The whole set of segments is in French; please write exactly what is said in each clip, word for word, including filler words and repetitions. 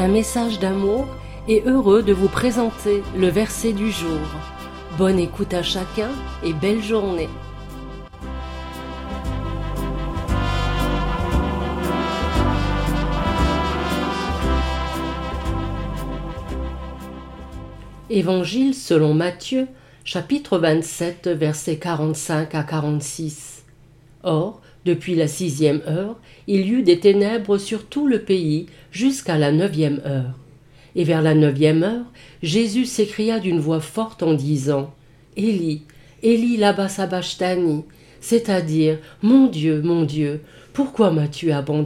un message d'amour et heureux de vous présenter le verset du jour. Bonne écoute à chacun et belle journée. Évangile selon Matthieu, chapitre vingt-sept, versets quarante-cinq à quarante-six. Or, depuis la sixième heure, il y eut des ténèbres sur tout le pays jusqu'à la neuvième heure. Et vers la neuvième heure, Jésus s'écria d'une voix forte en disant « Élie, Élie lama sabachthani », c'est-à-dire « Mon Dieu, mon Dieu, pourquoi m'as-tu abandonné ?»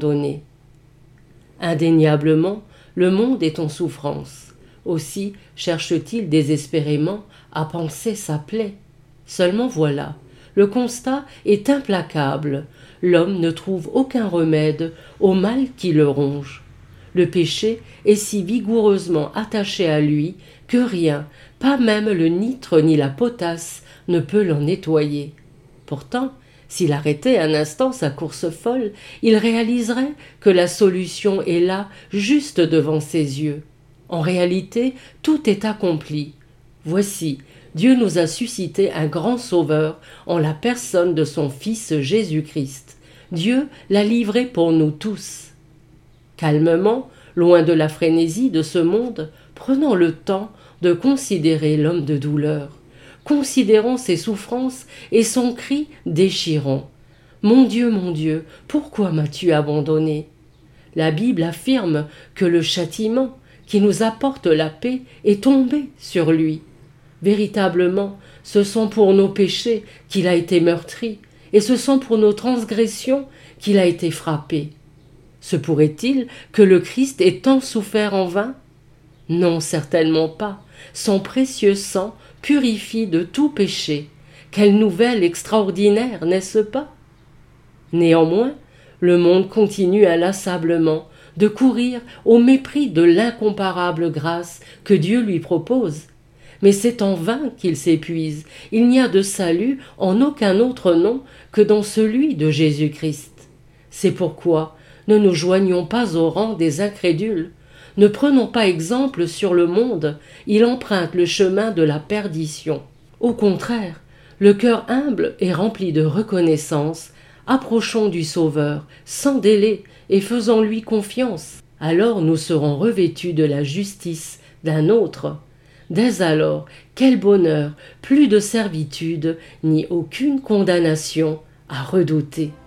Indéniablement, le monde est en souffrance. Aussi cherche-t-il désespérément à panser sa plaie. Seulement voilà, le constat est implacable. L'homme ne trouve aucun remède au mal qui le ronge. Le péché est si vigoureusement attaché à lui que rien, pas même le nitre ni la potasse, ne peut l'en nettoyer. Pourtant, s'il arrêtait un instant sa course folle, il réaliserait que la solution est là, juste devant ses yeux. En réalité, tout est accompli. Voici, Dieu nous a suscité un grand sauveur en la personne de son Fils Jésus-Christ. Dieu l'a livré pour nous tous. Calmement, loin de la frénésie de ce monde, prenons le temps de considérer l'homme de douleur. Considérons ses souffrances et son cri déchirant. « Mon Dieu, mon Dieu, pourquoi m'as-tu abandonné ?» La Bible affirme que le châtiment qui nous apporte la paix est tombé sur lui. Véritablement, ce sont pour nos péchés qu'il a été meurtri, et ce sont pour nos transgressions qu'il a été frappé. Se pourrait-il que le Christ ait tant souffert en vain? Non, certainement pas. Son précieux sang purifie de tout péché. Quelle nouvelle extraordinaire, n'est-ce pas? Néanmoins, le monde continue inlassablement de courir au mépris de l'incomparable grâce que Dieu lui propose. Mais c'est en vain qu'il s'épuise. Il n'y a de salut en aucun autre nom que dans celui de Jésus-Christ. C'est pourquoi ne nous joignons pas au rang des incrédules. Ne prenons pas exemple sur le monde, il emprunte le chemin de la perdition. Au contraire, le cœur humble et rempli de reconnaissance, approchons du Sauveur, sans délai, et faisons-lui confiance. Alors nous serons revêtus de la justice d'un autre. Dès alors, quel bonheur, plus de servitude, ni aucune condamnation à redouter.